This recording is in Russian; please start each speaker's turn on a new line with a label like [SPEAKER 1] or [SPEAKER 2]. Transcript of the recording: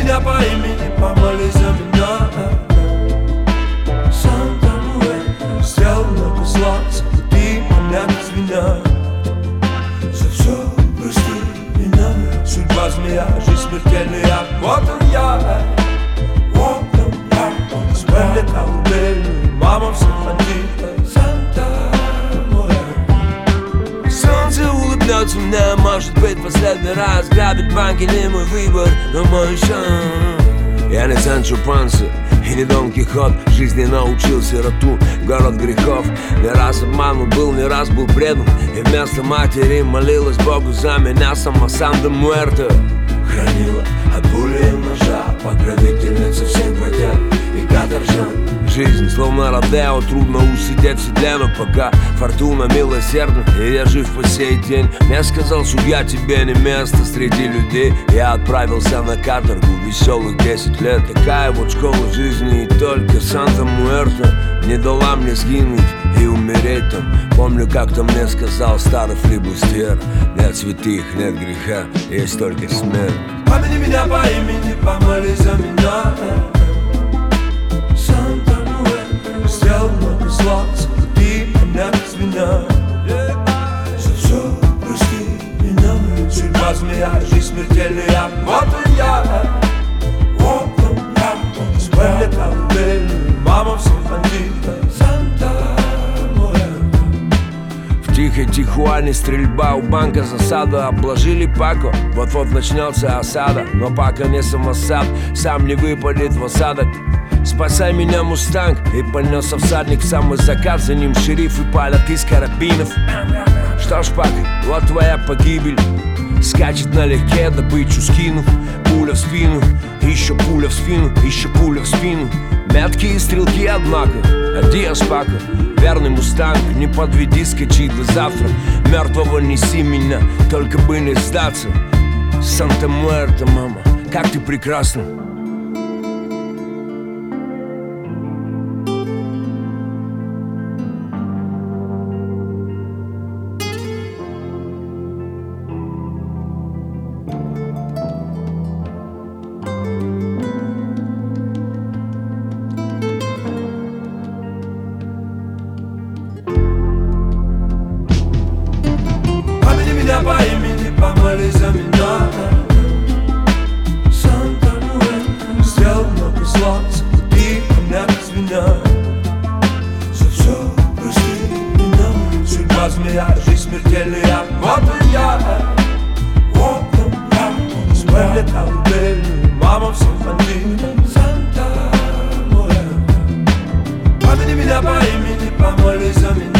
[SPEAKER 1] меня по имени, помолись за меня. Санта Муэр сделал много зла, заблуди меня без меня. За все прости меня. Судьба змея, жизнь смертельная. Вот он я, вот он я. Смерть колыбельную, мама всех бандитов. Санта Муэр. Солнце улыбнется мне, может быть, последний раз. Грабит банки не мой выбор, но мой шанс. Я не Санчо Панса и не Дон Кихот. Жизни научил сироту, город грехов. Не раз обманул был, не раз был предан. И вместо матери молилась Богу за меня. Сама Санта Муэрте хранила от пули и ножа, покровительница всех бродяг и каторжан. Жизнь словно родео, трудно усидеть в седле, но пока фортуна милосердна, и я жив по сей день. Мне сказал судья, тебе не место среди людей. Я отправился на каторгу веселых 10 лет. Такая вот школа жизни, и только Санта Муэрте не дала мне сгинуть и умереть там. Помню, как-то мне сказал старый флибустьер: нет святых, нет греха, есть только смерть. Помяни меня по имени, помолись за меня. Санта Муэр сделал много зла, заблуди меня без меня. За все прости меня. Судьба змея, жизнь смертельная. Вот он я, вот он я. Смерть колыбельную, мама всех бандитов. Санта Муэр. В тихой Тихуане стрельба у банка, засада. Обложили Пако, вот-вот начнется осада. Но Пако не самосад, сам не выпадет в осадок. Спасай меня, мустанг. И понесся всадник в самый закат. За ним шерифы палят из карабинов. Что ж, Пак, вот твоя погибель. Скачет налегке, добычу скинув. Пуля в спину, еще пуля в спину, еще пуля в спину. Меткие стрелки, однако. Адиос, Пако, верный мустанг. Не подведи, скачи до завтра. Мертвого неси меня, только бы не сдаться. Санта Муэрте, мама, как ты прекрасна. По имени, помолись за меня. Санта Муэр сделал много зла, заблуди меня без меня. За все прости меня. Судьба змея, жизнь смертельная. Вот он я, вот он я. Смерть колыбельную, мама всех бандитов. Санта Муэр. Помяни меня по имени, помолись за меня.